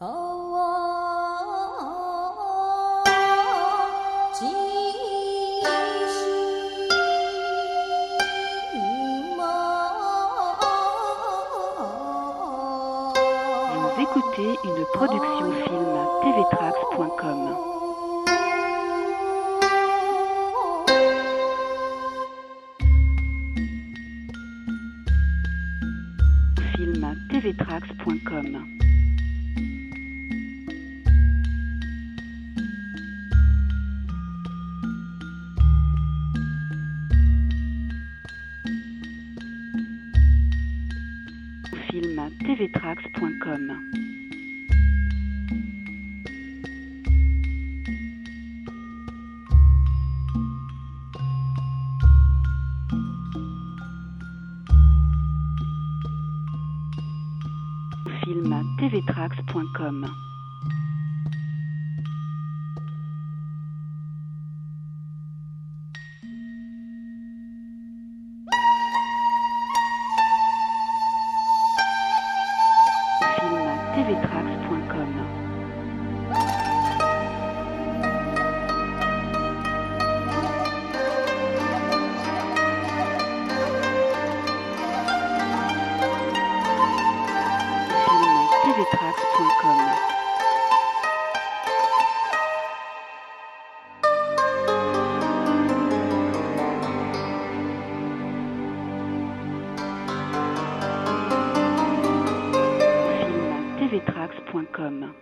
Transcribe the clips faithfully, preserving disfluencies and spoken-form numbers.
Vous écoutez une production film t v trax point com. Film t v trax point com. Film t v trax point com. Film t v trax point com. Film t v trax point com. Film t v trax point com. Film t v trax point com.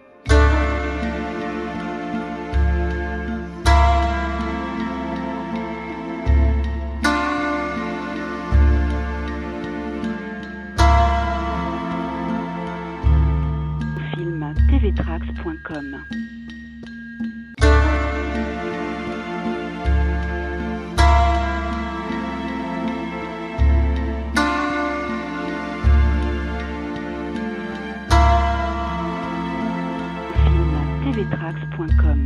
Film t v trax point com. Film t v trax point com.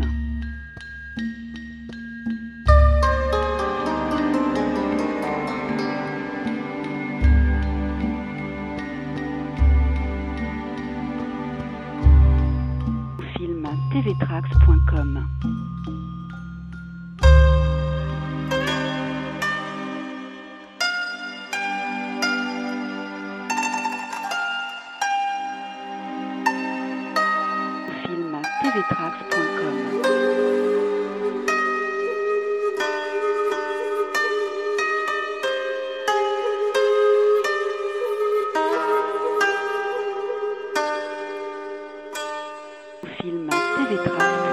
Film t v trax point com. Film t v trax point com. Film t v trax